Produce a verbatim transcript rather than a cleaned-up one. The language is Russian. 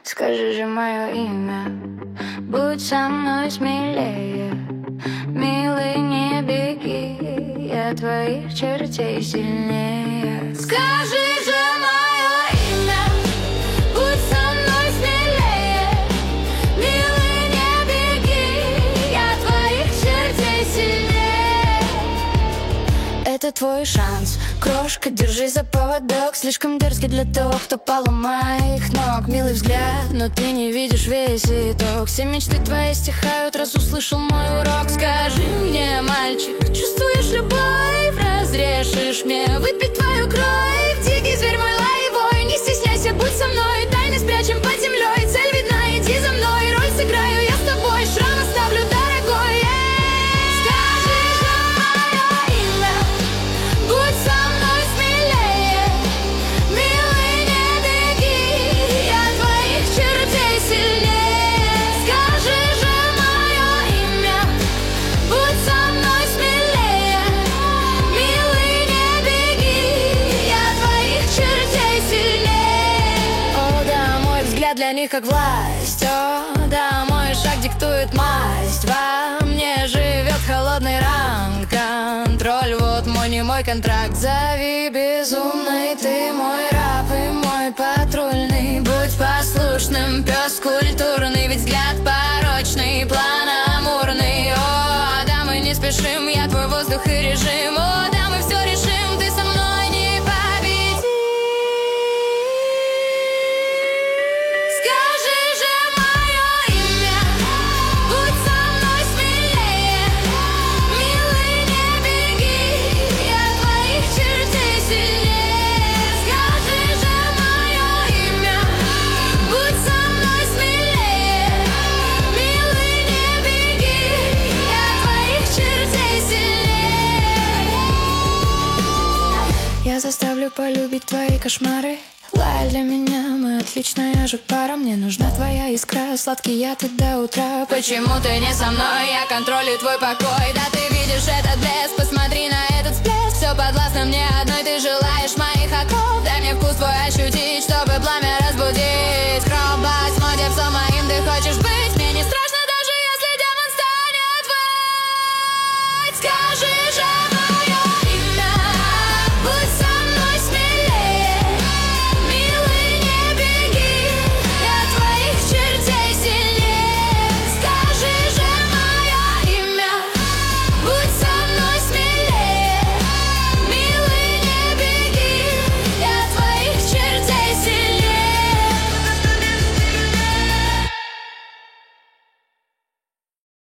Скажи же мое имя, будь со мной смелее. Милый, не беги, я твоих чертей сильнее. Скажи же мое имя, будь со мной смелее. Милый, не беги, я твоих чертей сильнее. Это твой шанс, крошка, держи за поводок. Слишком дерзкий для того, кто поломает их ног. Милый взгляд, но ты не видишь весь итог. Все мечты твои стихают, раз услышал мой урок. Скажи мне, мальчик, чувствуешь любовь? Разрешишь мне выпить твою кровь? Дикий зверь мой лаевой, не стесняйся, будь со мной. Тайны спрячем под землей, цель видна, иди за мной. Роль сыграю я с тобой, шрам оставлю, дорогой. Скажи же мое имя, будь со мной смелее. Милый, не беги, я твоих чертей сильнее. Скажи же мое имя, будь со мной смелее. Милый, не беги, я твоих чертей сильнее. О, да, мой взгляд для них как власть. О, да, мой шаг диктует масть. Во мне живет холодный ранг. Контроль, вот мой не мой контракт. Зови безумный, ты мой раб и мой патрульный. Будь послушным, пес культурный, ведь взгляд порочный, план амурный. О, да, мы не спешим, я твой воздух и режим. О, да, мы все решим, ты со мной не победишь. Скажи же мое имя, будь со мной смелее. Милый, не беги, я твоих чертей сильнее. Скажи же мое имя, будь со мной смелее. Милый, не беги, я твоих чертей сильнее. Я заставлю полюбить твои кошмары. Лай для меня, мы отличная же пара. Мне нужна твоя искра, сладкий яд и до утра. Почему ты не со мной? Я контролю твой покой. Да ты видишь этот блеск, посмотри на этот всплеск. Все подвластно мне одной, ты желаешь моих оков. Дай мне вкус твой ощутить, чтобы пламя разбудить.